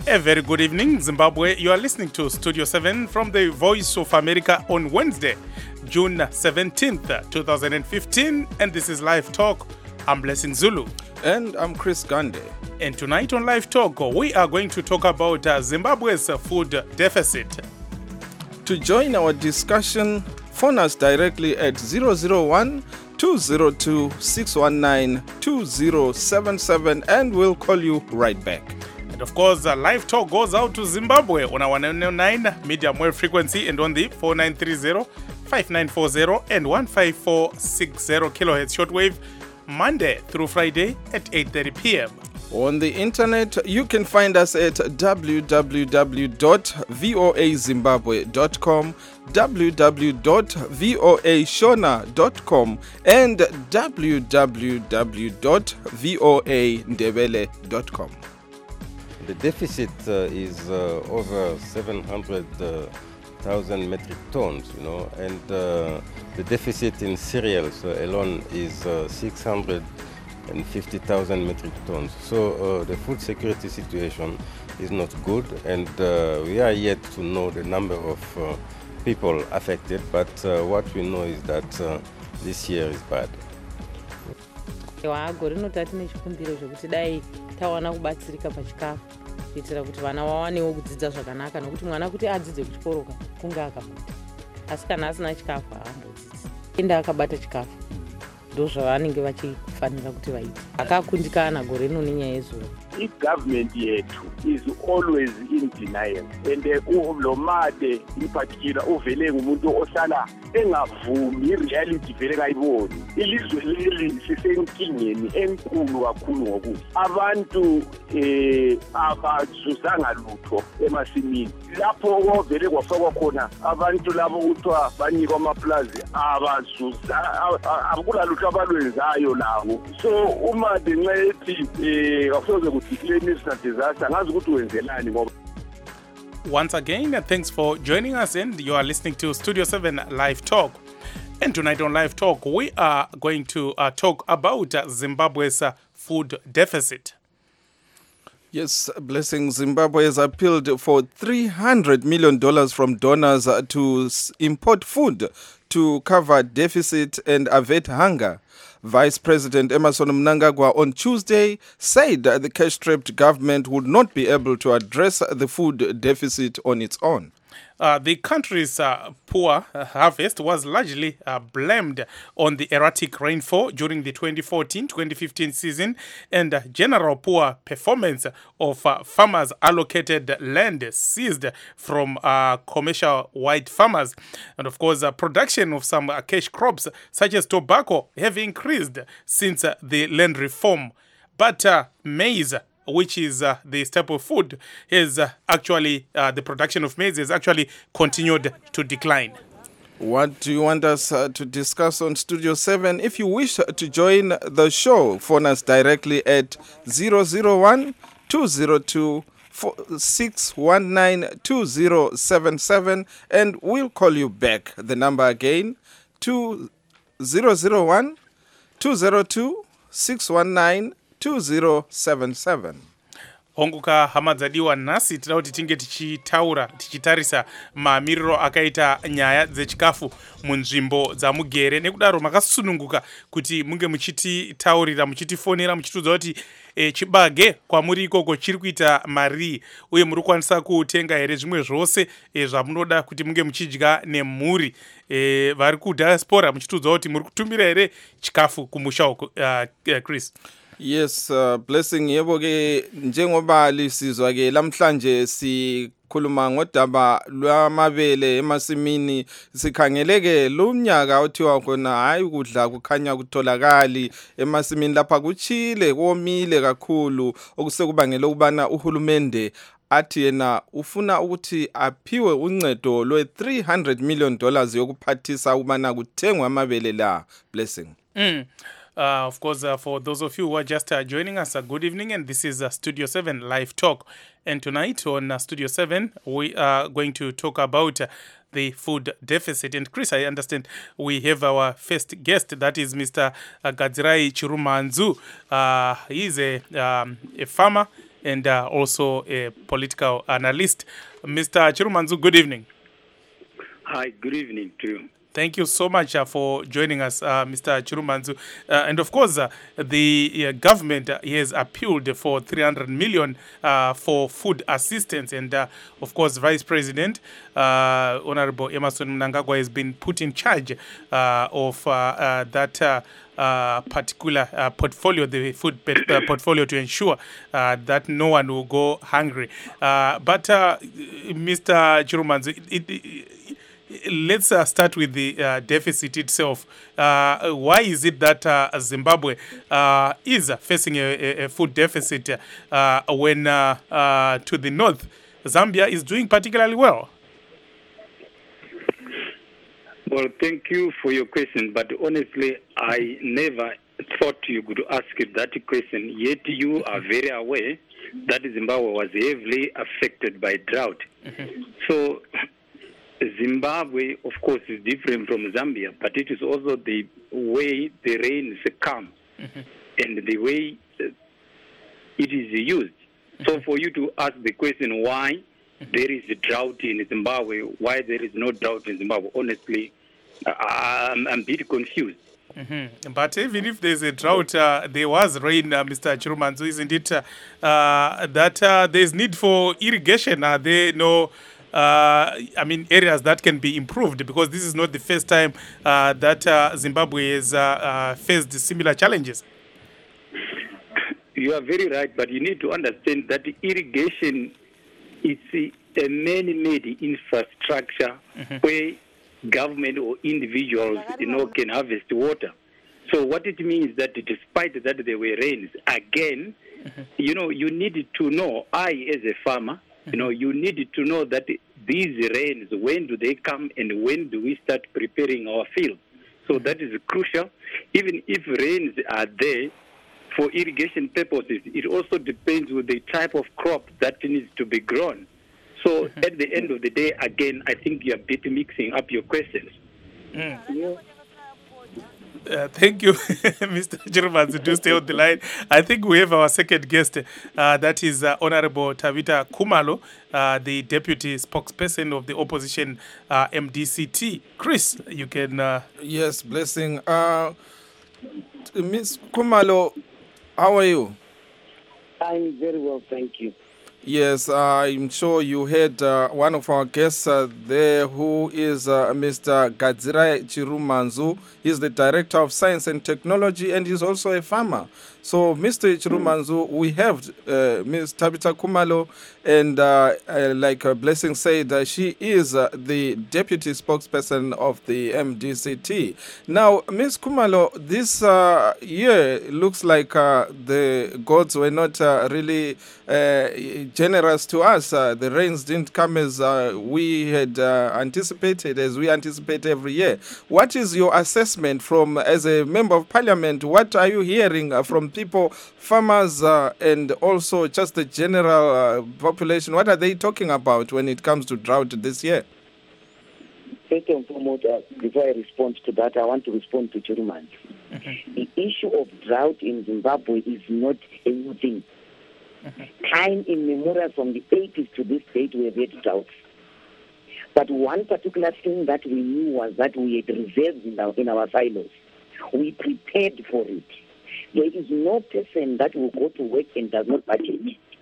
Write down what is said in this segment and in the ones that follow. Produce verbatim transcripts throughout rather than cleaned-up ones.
A very good evening, Zimbabwe. You are listening to Studio seven from the Voice of America on Wednesday, June seventeenth, twenty fifteen, and this is Live Talk. I'm Blessing Zulu. And I'm Chris Gande. And tonight on Live Talk, we are going to talk about uh, Zimbabwe's uh, food deficit. To join our discussion, phone us directly at zero zero one, two zero two, six one nine, two zero seven seven and we'll call you right back. And of course, uh, Live Talk goes out to Zimbabwe on our one oh nine medium wave frequency and on the four nine three zero, five nine four zero and one five four six zero kilohertz shortwave, Monday through Friday at eight thirty p.m. On the internet, you can find us at w w w dot voa zimbabwe dot com, w w w dot voa shona dot com, and w w w dot voa ndebele dot com. The deficit uh, is uh, over seven hundred thousand metric tons, you know, and uh, the deficit in cereals uh, alone is uh, six hundred fifty thousand metric tons. So uh, the food security situation is not good, and uh, we are yet to know the number of uh, people affected, but uh, what we know is that uh, this year is bad. tawana kubatsirika pachikafu kuitira kuti vana vawanewo kudzidza zvakanaka nokuti mwana kuti adzidze kuchikoroka kunge akabuda asi kana asina chikafu haambodzidzi enda akabata chikafu ndo zvavanenge vachifanira kuti vaite akakundikana gore rino nenyaya yezuva. I-government yethu is always in denial, and ulomade in particular uvele ngumuntu ohlala engavumi i-reality vele kayiboni. Ilizwe leli sisenkingeni enkulu kakhulu ngokuthi abantu eh abazuzanga lutho emasimini lapho ovele kwafakwa khona abantu labo kuthiwa banikwa amaplazi abazuza akula lutho abalwenzayo lawo. So uma dencethi eh kafuze once again, thanks for joining us, and you are listening to Studio seven Live Talk. And tonight on Live Talk, we are going to uh, talk about uh, Zimbabwe's uh, food deficit. Yes, Blessing. Zimbabwe has appealed for three hundred million dollars from donors uh, to import food to cover deficit and avert hunger. Vice President Emmerson Mnangagwa on Tuesday said that the cash-strapped government would not be able to address the food deficit on its own. Uh, the country's uh, poor uh, harvest was largely uh, blamed on the erratic rainfall during the twenty fourteen twenty fifteen season and uh, general poor performance of uh, farmers' allocated land seized from uh, commercial white farmers. And of course, uh, production of some uh, cash crops such as tobacco have increased since uh, the land reform. But uh, maize, which is uh, the staple food, is uh, actually, uh, the production of maize has actually continued to decline. What do you want us uh, to discuss on Studio seven? If you wish to join the show, phone us directly at zero zero one, two zero two, six one nine, two zero seven seven and we'll call you back. The number again, zero zero one, two zero two, six one nine, two zero seven seven. Honguka hama dzadiwa nhasi tinoda kuti tinge tichitaura tichitarisa mamiriro akaita nyaya dzechikafu munzvimbo dzamugere, nekudaro makasununguka kuti munge muchititaurira muchitifonera muchitiudza kuti e, chibage kwamuri ikoko chiri kuita mari uye muri kukwanisa kutenga here zvimwe zvose e, zvamunoda kuti munge muchidya nemhuri. E, vari kudiaspora muchitiudza kuti muri kutumira here chikafu kumusha uko. uh, Chris. Yes, uh, Blessing. Yebo ke njengoba lisizwa ke lamhlanje sikhuluma ngodaba lwamabele emasimini, sikhangeleke lo mnyaka othiwa khona hayi ukudla kukhanya kutholakali emasimini lapha kuchile komile kakhulu, okusekubangela ukubana uhulumende athi yena ufuna ukuthi aphiwe uncedo lwe three hundred million dollars yokuphathisa ukubana kuthengwe amabele la. Blessing. Mm. Uh, of course, uh, for those of you who are just uh, joining us, uh, good evening, and this is uh, Studio seven Live Talk. And tonight on uh, Studio seven, we are going to talk about uh, the food deficit. And Chris, I understand we have our first guest, that is Mister Uh, Gadzirai Chirumanzu. Uh, he is a, um, a farmer and uh, also a political analyst. Mister Chirumanzu, good evening. Hi, good evening to you. Thank you so much uh, for joining us, uh, Mister Chirumanzu. Uh, and of course, uh, the uh, government uh, has appealed for three hundred million uh, for food assistance. And uh, of course, Vice President uh, Honorable Emmerson Mnangagwa has been put in charge uh, of uh, uh, that uh, uh, particular uh, portfolio, the food pet, uh, portfolio, to ensure uh, that no one will go hungry. Uh, but uh, Mister Chirumanzu, it, it, let's uh, start with the uh, deficit itself. Uh, why is it that uh, Zimbabwe uh, is facing a, a food deficit uh, when uh, uh, to the north, Zambia is doing particularly well? Well, thank you for your question, but honestly, I never thought you could ask that question, yet you are very aware that Zimbabwe was heavily affected by drought. Mm-hmm. So Zimbabwe, of course, is different from Zambia, but it is also the way the rains come mm-hmm. and the way it is used. Mm-hmm. So for you to ask the question why mm-hmm. there is a drought in Zimbabwe, why there is no drought in Zimbabwe, honestly, I'm, I'm a bit confused. Mm-hmm. But even if there's a drought, uh, there was rain, uh, Mister Chirumanzu, isn't it? Uh, uh, that uh, there's need for irrigation. Are there no... Uh, I mean, areas that can be improved, because this is not the first time uh, that uh, Zimbabwe has uh, uh, faced similar challenges. You are very right, but you need to understand that irrigation is a man-made infrastructure mm-hmm. where government or individuals, you know, can harvest water. So what it means that despite that there were rains, again, mm-hmm. you know, you need to know, I as a farmer, you know, you need to know that these rains, when do they come and when do we start preparing our field? So that is crucial. Even if rains are there for irrigation purposes, it also depends on the type of crop that needs to be grown. So mm-hmm. at the end of the day, again, I think you're a bit mixing up your questions. Mm. Yeah. Uh, thank you, Mister Chirumanzu. Do stay on the line. I think we have our second guest. Uh, that is uh, Honorable Tabitha Khumalo, uh, the Deputy Spokesperson of the Opposition uh, M D C T. Chris, you can... Uh... Yes, blessing. Uh, Miz Khumalo, how are you? I'm very well, thank you. Yes, uh, I'm sure you heard uh, one of our guests uh, there, who is uh, Mister Gadzirai Chirumanzu. He's the Director of Science and Technology, and he's also a farmer. So, Mister Chirumanzu, we have uh, Miz Tabitha Khumalo, and uh, uh, like uh, Blessing said, uh, she is uh, the Deputy Spokesperson of the M D C T. Now, Miz Khumalo, this uh, year looks like uh, the gods were not uh, really uh, generous to us. Uh, the rains didn't come as uh, we had uh, anticipated, as we anticipate every year. What is your assessment from, as a Member of Parliament, what are you hearing uh, from people, farmers, uh, and also just the general uh, population? What are they talking about when it comes to drought this year? First and foremost, uh, before I respond to that, I want to respond to Chirumanzu. Mm-hmm. The issue of drought in Zimbabwe is not a new thing. Mm-hmm. Time immemorial, from the eighties to this date, we have had droughts. But one particular thing that we knew was that we had reserves in our, in our silos. We prepared for it. There is no person that will go to work and does not budget.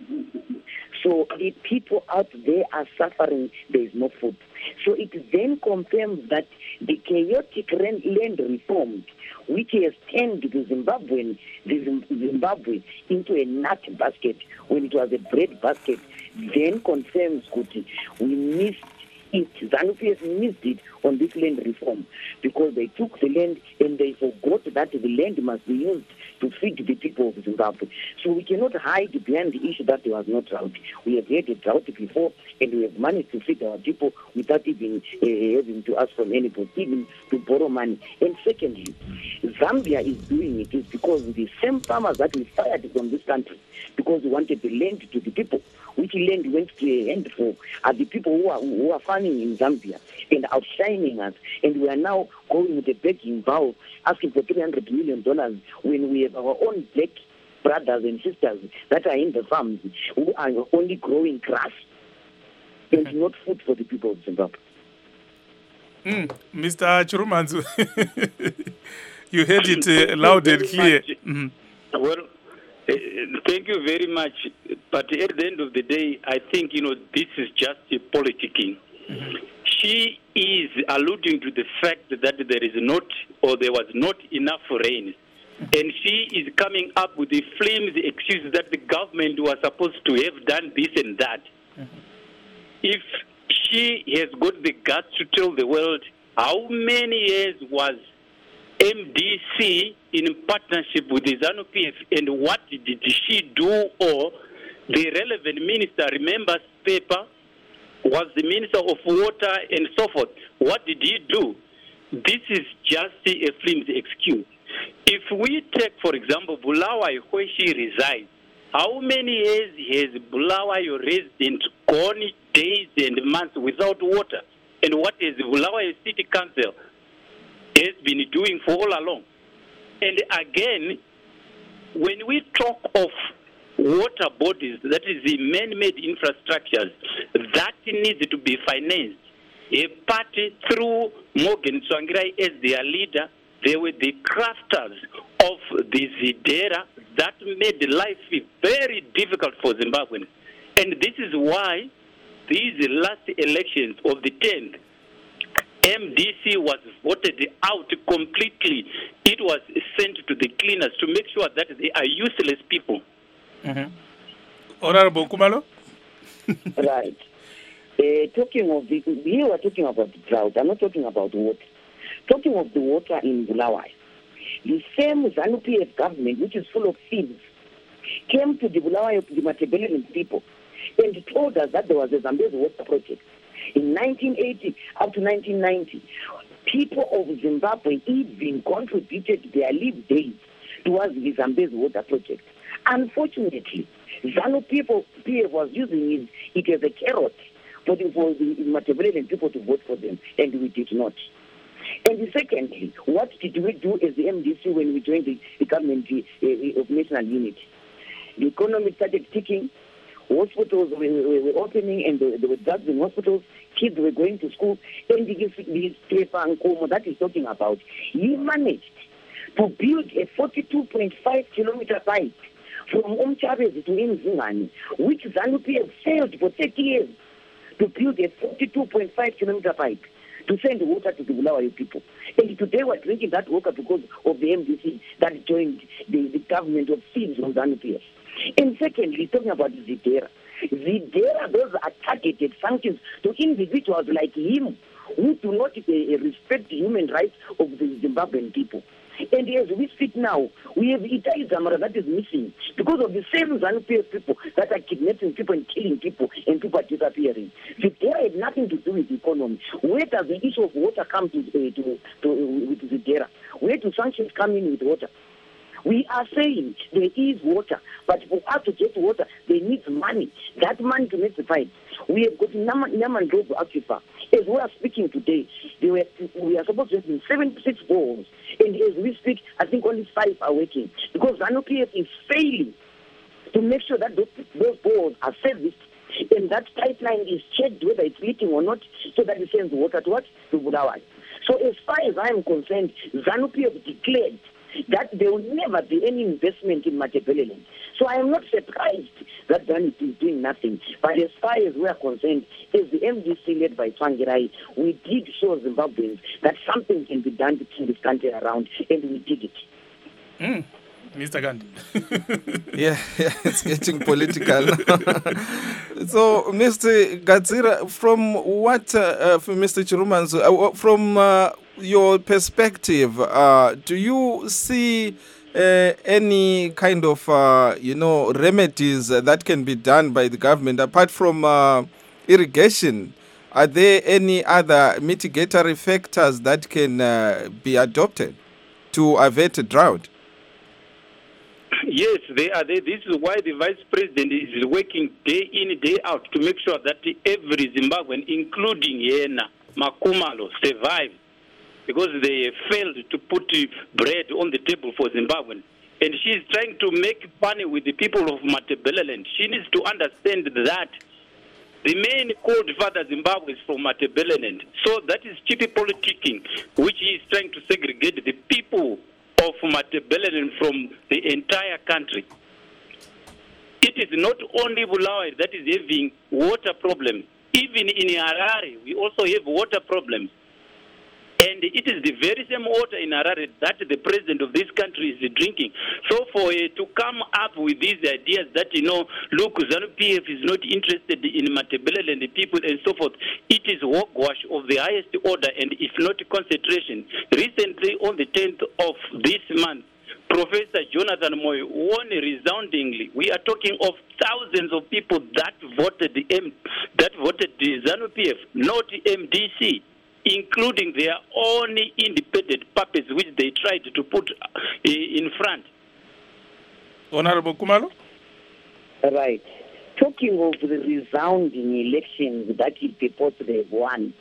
So the people out there are suffering, there is no food. So it then confirms that the chaotic land reform, which has turned the Zimbabwean, the Zimbabwe into a nut basket when it was a bread basket, then confirms that we missed it. ZANU-P F missed it on this land reform, because they took the land and they forgot that the land must be used to feed the people of Zimbabwe. So we cannot hide behind the issue that there was no drought. We have had a drought before, and we have managed to feed our people without even uh, having to ask from anybody, even to borrow money. And secondly, Zambia is doing it is because the same farmers that we fired from this country, because we wanted the land to the people, which land went to a handful, are the people who are, who are farming in Zambia and outshining us. And we are now going with a begging vow, asking for three hundred million dollars when we have our own black brothers and sisters that are in the farms who are only growing grass and not food for the people of Zimbabwe. Mm. Mister Chirumanzu, you heard it uh, loud and clear. Mm-hmm. Well, uh, thank you very much. But at the end of the day, I think, you know, this is just a politicking. Mm-hmm. She is alluding to the fact that there is not, or there was not enough rain. Mm-hmm. And she is coming up with the flimsy excuse that the government was supposed to have done this and that. Mm-hmm. If she has got the guts to tell the world how many years was M D C in partnership with the ZANU-P F and what did she do, or the relevant minister, remembers paper, was the Minister of Water and so forth. What did he do? This is just a flimsy excuse. If we take, for example, Bulawayo, where she resides, how many years has Bulawayo resident gone days and months without water? And what is the Bulawayo City Council has been doing for all along? And again, when we talk of water bodies, that is the man-made infrastructures, that needs to be financed. A party through Morgan Tsvangirai as their leader, they were the crafters of the Zidera that made life very difficult for Zimbabweans. And this is why these last elections of the tenth, M D C was voted out completely. It was sent to the cleaners to make sure that they are useless people. Mm-hmm. Honorable Kumalo? Right. Uh, talking of the, we were talking about the drought. I'm not talking about water. Talking of the water in Bulawayo, the same ZANU-P F government, which is full of thieves, came to the Bulawayo, the Matabeleland people, and told us that there was a Zambezi water project. In nineteen eighty up to nineteen ninety, people of Zimbabwe even contributed their leave days towards the Zambezi water project. Unfortunately, ZANU-P F was using it, it as a carrot for the, for the Matabeleland people to vote for them, and we did not. And secondly, what did we do as the M D C when we joined the, the government uh, of national unity? The economy started ticking, hospitals were, were, were opening, and there were drugs in hospitals, kids were going to school, and this, this paper and Nkomo that he's talking about, he managed to build a forty-two point five kilometer pipe from Umchabezi to Mzingani, which ZANU-P F failed for thirty years to build a forty-two point five kilometer pipe to send water to the Bulawayo people. And today we're drinking that water because of the M D C that joined the, the government of thieves on ZANU-P F. And secondly, talking about Zidera. Zidera, those are targeted sanctions to individuals like him who do not uh, respect the human rights of the Zimbabwean people. And as we speak now, we have Itai Zamara that is missing because of the same ZANU-P F people that are kidnapping people and killing people and people are disappearing. Zidera had nothing to do with the economy. Where does the issue of water come to, uh, to, to uh, with Zidera? Where do sanctions come in with water? We are saying there is water, but for us to get water, they need money. That money to make the fight. We have got Naman Road to Akifa. As we are speaking today, they were, we are supposed to have seventy-six boreholes. And as we speak, I think only five are working. Because ZANU-P F is failing to make sure that those, those boreholes are serviced. And that pipeline is checked whether it's leaking or not, so that it sends water to what? To Bulawayo. So as far as I am concerned, ZANU-P F declared that there will never be any investment in Matabeleland. So I am not surprised that ZANU is doing nothing. But as far as we are concerned, as the M D C led by Tsvangirai, we did show Zimbabweans that something can be done to turn this country around, and we did it. Mm. Mister Gandhi. yeah, yeah, it's getting political. So, Mister Gadzira, from what, uh, uh, from Mister Chirumanzu, uh, from uh, your perspective, uh, do you see uh, any kind of, uh, you know, remedies that can be done by the government apart from uh, irrigation? Are there any other mitigatory factors that can uh, be adopted to avert a drought? Yes, they are there. This is why the Vice President is working day in, day out to make sure that every Zimbabwean, including Yena, Makumalo, survives, because they failed to put bread on the table for Zimbabweans. and she is trying to make money with the people of Matabeleland. She needs to understand that the main cold father Zimbabwe is from Matabeleland. So that is cheap politicking, which he is trying to segregate the people of Matabeleland from the entire country. It is not only Bulawayo that is having water problems. Even in Harare, we also have water problems. And it is the very same water in Harare that the president of this country is drinking. So for uh, to come up with these ideas that, you know, look, ZANU-P F is not interested in Matabeleland and the people and so forth, it is hogwash of the highest order, and if not concentration. Recently, on the tenth of this month, Professor Jonathan Moy won resoundingly. We are talking of thousands of people that voted the M, that voted the ZANU-P F, not M D C, including their own independent puppets, which they tried to put uh, in front. Honorable Kumalo? Right. Talking of the resounding elections that he purports they have won,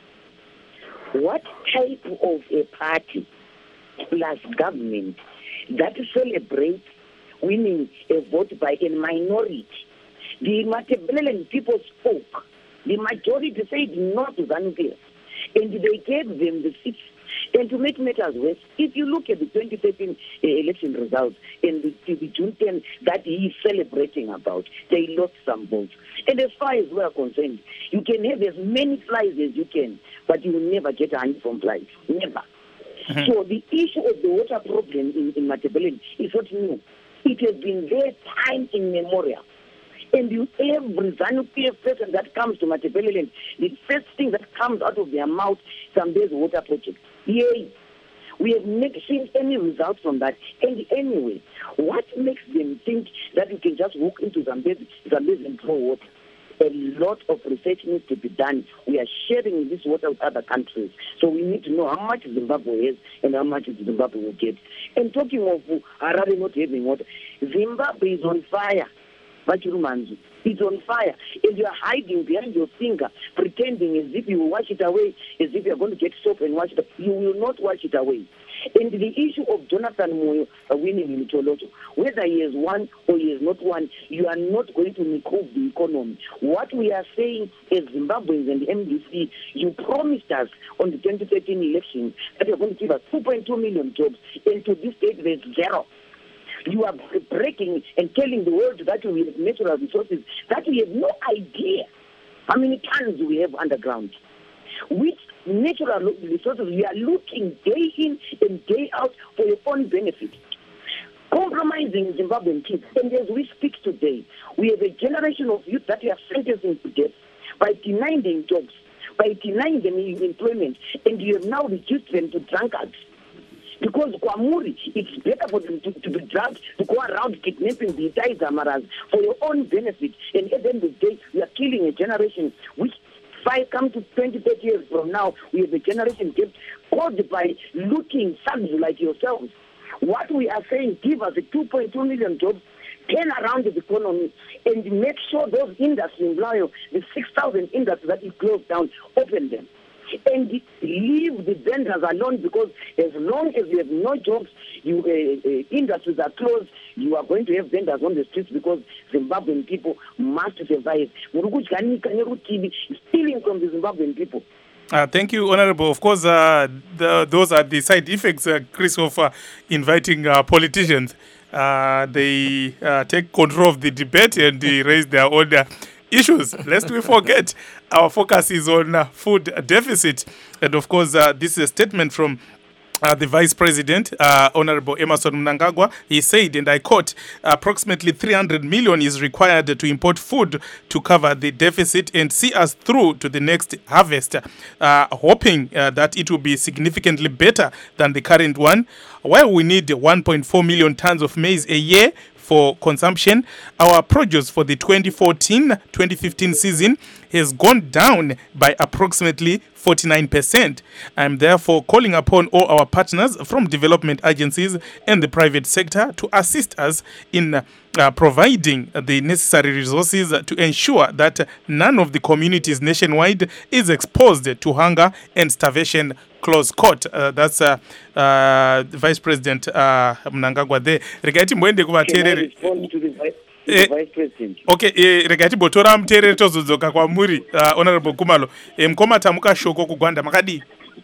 what type of a party plus government that celebrates winning a vote by a minority? The Matabeleland people spoke. The majority said no to ZANU-P F, and they gave them the seats. And to make matters worse, if you look at the twenty thirteen uh, election results and the, the June tenth that he is celebrating about, they lost some votes. And as far as we are concerned, you can have as many flies as you can, but you will never get a honey from flies. Never. Mm-hmm. So the issue of the water problem in, in Matabeleland is not new. It has been there time immemorial. And you, every ZANU-P F person that comes to Matabeleland, the first thing that comes out of their mouth is Zambezi's water project. Yay! We have not seen any results from that. And anyway, what makes them think that you can just walk into Zambezi, Zambezi and throw water? A lot of research needs to be done. We are sharing this water with other countries. So we need to know how much Zimbabwe has and how much Zimbabwe will get. And talking of Harare not having water, Zimbabwe is on fire. Vachirumanzu, it's on fire. And you are hiding behind your finger, pretending as if you will wash it away, as if you are going to get soap and wash it away. You will not wash it away. And the issue of Jonathan Moyo uh, winning in Choloto, whether he has won or he has not won, you are not going to improve the economy. What we are saying as Zimbabweans and the M D C, you promised us on the twenty thirteen election that you are going to give us two point two million jobs, and to this date there's zero. You are breaking and telling the world that we have natural resources, that we have no idea how many tons we have underground. Which natural resources we are looking day in and day out for your own benefit. Compromising Zimbabwean kids. And as we speak today, we have a generation of youth that we are sentencing to death by denying them jobs, by denying them employment, and you have now reduced them to drunkards. Because Kwamuri, it's better for them to, to be drugged, to go around kidnapping the entire Zamaras for your own benefit. And at the end of the day, we are killing a generation which, five come to twenty, thirty years from now, we have a generation kept caused by looking thugs like yourselves. What we are saying, give us the two point two million jobs, turn around the economy, and make sure those industries in Blayo, the six thousand industries that you closed down, open them. And leave the vendors alone, because as long as you have no jobs, you uh, uh, industries are closed, you are going to have vendors on the streets, because Zimbabwean people must survive. Stealing from the Zimbabwean people. Uh, thank you, Honorable. Of course, uh, the, those are the side effects, uh, Chris, of uh, inviting uh, politicians. Uh, they uh, take control of the debate and they raise their own uh, issues. Lest we forget, our focus is on uh, food deficit. And of course, uh, this is a statement from Uh, the Vice President, uh, Honorable Emmerson Mnangagwa. He said, and I quote, approximately three hundred million is required to import food to cover the deficit and see us through to the next harvest, uh, hoping uh, that it will be significantly better than the current one. While we need one point four million tons of maize a year for consumption, our produce for the twenty fourteen twenty fifteen season has gone down by approximately forty-nine percent. I'm therefore calling upon all our partners from development agencies and the private sector to assist us in uh, providing the necessary resources to ensure that none of the communities nationwide is exposed to hunger and starvation close court. Uh, that's uh, uh, Vice President uh, Mnangagwa there. Regai timboende kuvateereri. The Vice President. Okay, eh, regai timbotora muteereri tozodzoka kwamuri uh, Honorable Kumalo. Eh, mukoma tamuka shoko kugwanda makadi.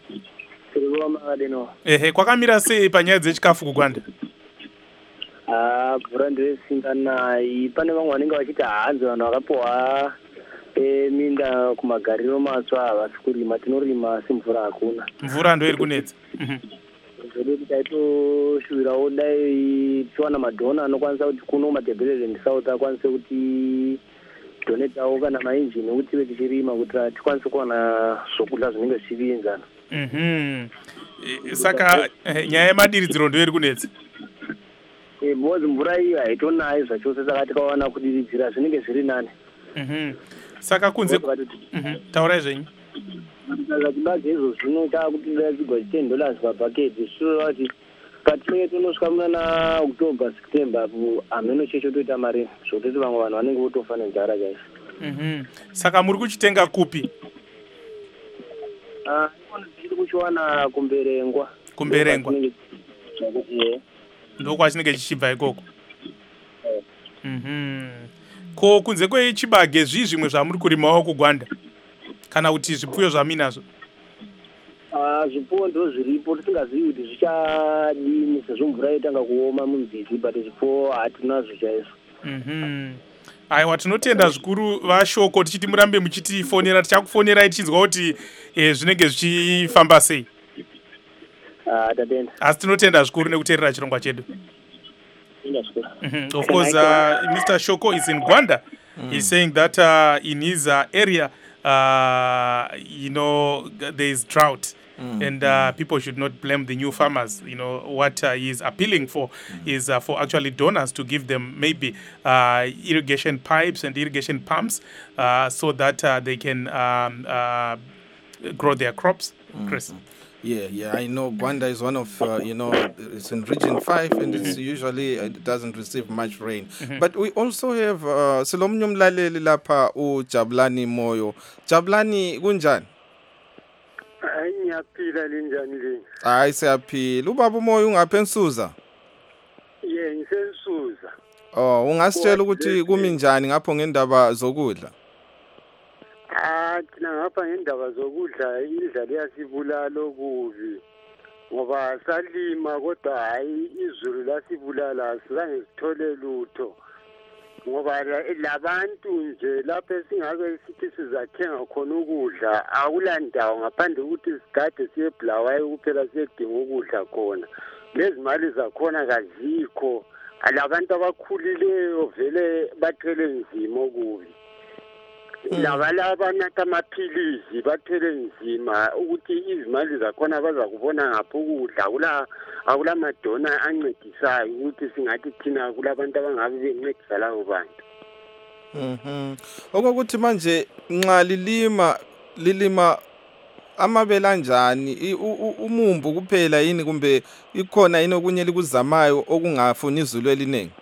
Ehe, kwakamira sei panyaya dzechikafu kugwanda? Ah, mvura ndoisinganayi. Pane vamwe vanenge vachiti hanzi vanhu vakapiwa minda kumagariro matsva havasi kurima, tinorima asi mvura hakuna. Mvura ndo iri kunetsa. Zvode kuti taitoshuvirawo dai tichiwana madhona anokwanisa kuti kuno madebhureri and south akwanise kuti donetawo kana mainjini kuti tive tichirima kuti tikwanise kuwana zvokudya zvinenge zvichivinzana. Mhm. Saka nyaya yemadiridziro ndo iri kunetsa. Eh, because mvura iyi haitonayi zvachose saka tikawana kudiridzira zvinenge zviri nani. Mhm. Saka kunze mhm taurai zvenyu. Saka chibage izvo zvino taakutidira chigwa ten dollars pabhaketi zvichireva kuti patinenge tonosvika munana October September apo hameno checho toita mari zvokutoti vamwe vanhu vanenge votofa nenzara chaizvo. Mhm. Saka muri kuchitenga kupi? Ah, ikono tiri kuchiwana kumberengwa. Kumberengwa. Eh. Ndo kwachinenge chichibva ikoko. Mhm. Ko kunze kwechibage zvii zvimwe zvamuri kurimawo kugwanda kana kuti zvipfuyo zvaminazvo? Ah, zvipfuyo ndo zviripo tisingazivi kuti zvichadini sezvo mvura yotanga kuoma munzizi but zvipfuyo hatinazvo chaizvo. Mhm. Aiwa, tinotenda zvikuru vashoko tichiti murambe muchitifonera, tichakufonerai tichinzwa kuti eh, zvinenge zvichifamba sei. Ah, tatenda. Asi tinotenda zvikuru nekuteerera chirongwa chedu. Mm-hmm. Of course, uh, Mister Shoko is in Gwanda. Mm. He's saying that uh, in his uh, area, uh, you know, there is drought. Mm. And uh, people should not blame the new farmers. You know, what uh, he is appealing for mm. is uh, for actually donors to give them maybe uh, irrigation pipes and irrigation pumps uh, so that uh, they can um, uh, grow their crops. Mm. Chris. Yeah, yeah, I know Gwanda is one of, uh, you know, it's in region five and it's usually, uh, it doesn't receive much rain. Mm-hmm. But we also have, uh, Silomnyo mlaleli lapha u Jabulani Moyo. Jabulani kunjani? Hayi ngiyaphila linjani le? Hayi siyaphila. Ubaba uMoyo ungapha eNsuza? Yeah, ngisensuza. Oh, ungasitshela ukuthi kumi njani ngapho ngendaba zokudla? Ah, thina ngapha ngendaba zokudla indlala yasibulala okubi. Ngoba salima kodwa hayi izulu lasibulala sizange sithole lutho. Ngoba labantu nje lapho singabe sithi sizathenga khona ukudla akulandawo ngaphandle ukuthi sigade siye eBulawayo kuphela siyedinga ukudla khona. Lezi mali zakhona kazikho. Alabantu abakhulileyo vele bathele nzima okubi. Labalaba abanatha amaphilisi bathele nzima ukuthi izimali zakhona baza kubona ngapha ukudla akula akula madona ancedisayo ukuthi singathi thina kulabantu abangabe bencedisa labo bantu. Mhm. Okokuthi manje nxa lilima lilima amabele kanjani umumbu kuphela yini kumbe ikhona yini okunye likuzamayo okungafuni izulu eliningi?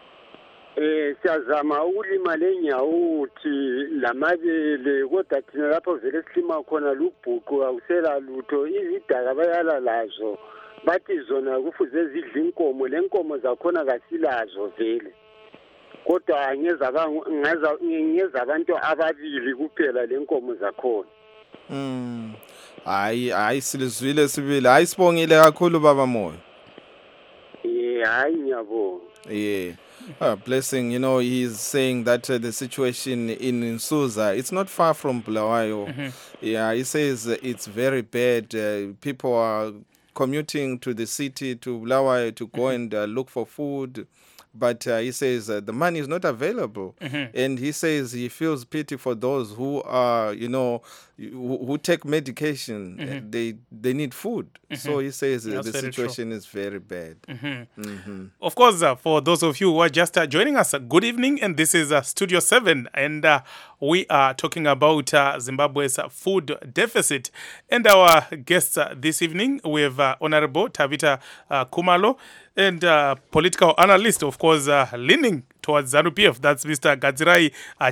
Eh siyazama ukulima lenyawuthi lamabele kodwa thina lapho vele silima khona lubhuqu awusela lutho izidaka bayala lazo bathi zona kufuze zidla inkomo lenkomo zakhona kasilazo vele kodwa ngeza ngaza ngeza abantu ababili kuphela lenkomo zakhona. Mm. Hayi hayi silizwile sibili hayi sibongile kakhulu baba Moyo. Eh hayi ngiyabonga. Yeah. Uh, blessing, you know, he's saying that uh, the situation in Nsuza, it's not far from Bulawayo. Mm-hmm. Yeah, he says uh, it's very bad. Uh, people are commuting to the city, to Bulawayo, to go mm-hmm. and uh, look for food. But uh, he says uh, the money is not available. Mm-hmm. And he says he feels pity for those who are, you know, who, who take medication. Mm-hmm. They they need food. Mm-hmm. So he says uh, the situation true. is very bad. Mm-hmm. Mm-hmm. Of course, uh, for those of you who are just uh, joining us, uh, good evening. And this is uh, Studio seven. And uh, we are talking about uh, Zimbabwe's uh, food deficit. And our guests uh, this evening, we have uh, Honorable Tabita uh, Kumalo, and uh, political analyst, of course, uh, leaning towards ZANU-P F. That's Mister Gadzirai uh,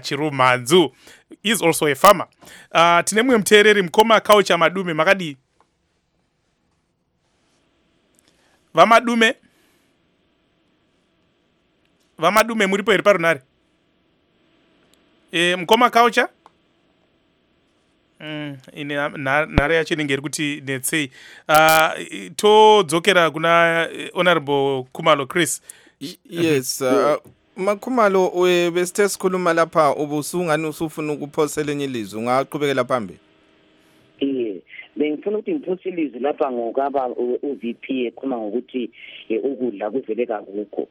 vamadume vamadume muripo here parunare e, mukoma Culture Mm, ine nhare yacho inenge iri kuti netsei. Uh, todzokera kuna Honorable Khumalo Chris. Yes, uh, makhumalo besithe sikhuluma lapha ubusungani usufuna ukuphosela enye ilizwi, ungaqhubekela phambili. Eh, bengifuna ukuthi ngiphose ilizwi lapha ngokaba u-V P ekhuluma ngokuthi ukudla kuveleka kukho.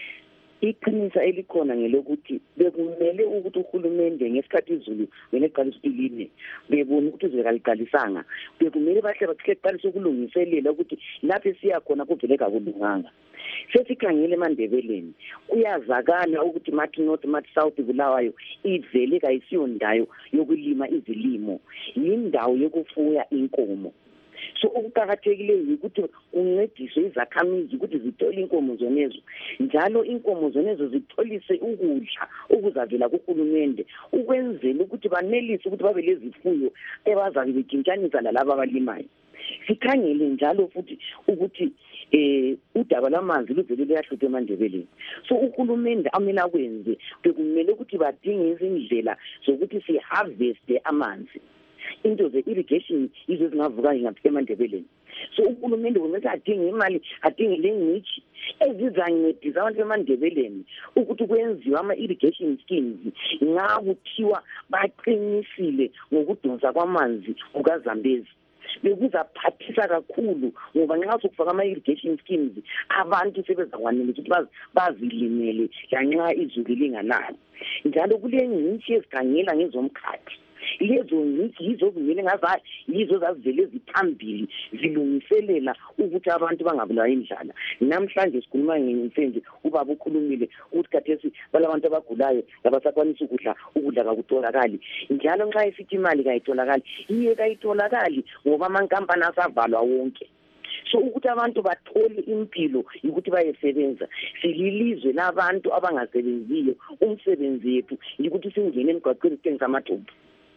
Iqiniso elikhona ngelokuthi bekumele ukuthi uhulumende ngesikhathi izulu wena eqalisa iline bebona ukuthi izulu kaliqalisanga, bekumele bahle baqalisa ukulungiselela ukuthi lapho siya khona kuveleka kulunganga. Sesikhangele eMandebeleni kuyazakala ukuthi mathi north mathi south Bulawayo ivele kayisiyo ndawo yokulima izilimo, yindawo yokufuya inkomo. So ukuqakathekileyo ukuthi uncediswe izakhamizi ukuthi zithole inkomo zonezo, njalo inkomo zonezo zitholise ukudla ukuzavela kuhulumende ukwenzela ukuthi banelise ukuthi babe lezifuyo ebazabe bekintshanisa lalabo abalimayo. Sikhangele njalo futhi ukuthi eh udaba lamanzi luvele luyahlupha eMandebeleni. So uhulumende amele akwenze bekumele ukuthi badinge izindlela zokuthi si harvest amanzi. Into ze irrigation izo zingavuka ngapha eMandebeleni. So uhulumende kumele adinge imali, adinge lengcithi ezizancedisa abantu eMandebeleni ukuthi kwenziwe ama irrigation schemes nga kuthiwa baqinisile ngokudonsa kwamanzi kukaZambezi. Bekuzaphathisa kakhulu ngoba nxa sokufaka ama irrigation schemes abantu sebezakwanele ukuthi bazilimele lanxa izulu linganalo. Njalo kule ngcithi ezikhangela ngezomkhathi, lezo ngcithi yizo kumele ngaza yizo zazivele ziphambili zilungiselela ukuthi abantu bangabulawa indlala. Namhlanje sikhuluma ngemfenje ubaba ukhulumile ukuthi kathesi balabantu abagulayo abasakwanisa ukudla ukudla kakutholakali, njalo nxa isithi imali kayitholakali iye kayitholakali ngoba amankampani asavalwa wonke. So ukuthi abantu bathole impilo ukuthi bayesebenza. Sililizwe labantu abangasebenziyo, umsebenzi yethu ukuthi singene emgwaqweni sithengisa amathuba.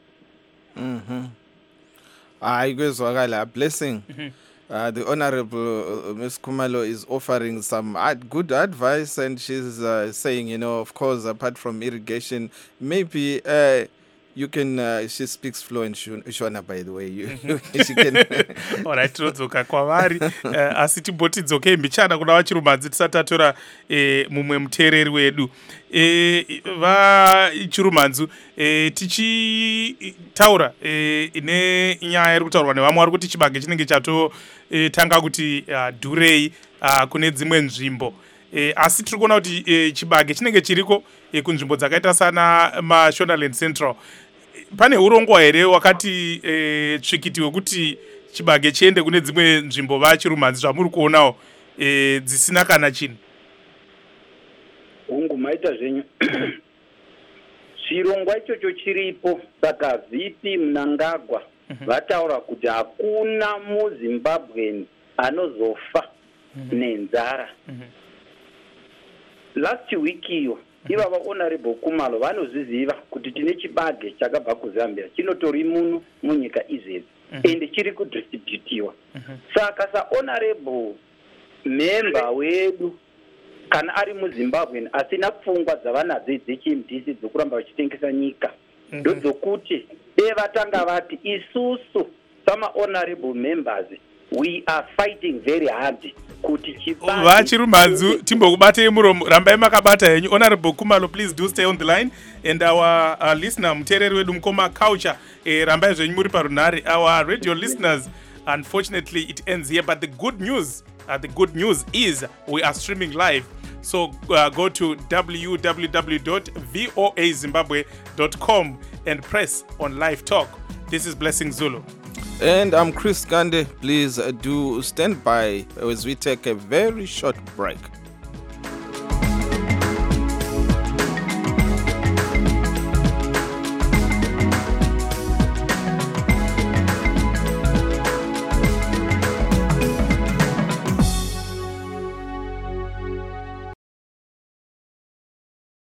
Mhm. Hayi kwezwakala blessing. Uh, the Honorable uh, Miz Khumalo is offering some ad- good advice, and she's uh, saying, you know, of course, apart from irrigation, maybe uh, you can. Uh, she speaks fluent Shona, by the way. You, she can. All right, todzoka kwavari asi tibotidzoke mbichana kuna vachirumadzi tisatatora mumwe muteereri wedu vachirumadzi tichitaura ine nyaya iri kutaurwa nevamwe vari kuti chibage chinenge chatotanga kuti dhurei kune dzimwe nzvimbo, asi tiri kuona kuti chibage chinenge chiriko kunzvimbo dzakaita sana maShonaland Central. Pane urongwa here wakati e, tsvikiti wekuti chibage chiende kune dzimwe nzvimbo vachirumadzi zvamuri kuonawo e, dzisina kana chinhu? Hungu maita zvenyu chirongwa ichocho chiripo, saka vipi Mnangagwa vataura kuti hakuna muZimbabwe anozofa nenzara. Last week iyo ivava Honorable Khumalo vanozviziva kuti tine chibage chakabva kuZambia chinotori muno munyika izezi ende chiri kudistributiwa. Saka sa Honorable member wedu kana ari muZimbabwe asina pfungwa dzavanadzo dzechimdisi dzokuramba vachitengesa nyika ndodzokuti devatanga vati isusu sama honorable members we are fighting very hard kuti chibage vachirumadzi timbokubatei muromo, rambai makabata henyu. Honorable Khumalo, please do stay on the line, and our, our listener muteereri wedu Mukoma Culture eh, rambai zvenyu muri parunhare. Our radio listeners, unfortunately it ends here, but the good news uh, the good news is we are streaming live. So uh, go to w w w dot voa zimbabwe dot com and press on live talk. This is Blessing Zulu. And I'm Chris Gande. Please uh, do stand by as we take a very short break.